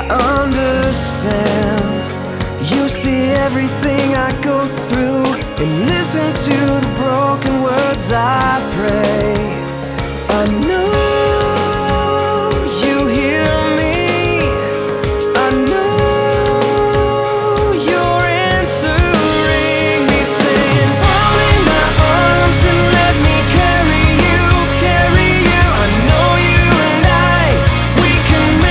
understand. You see everything I go through and listen to the broken words I pray. I know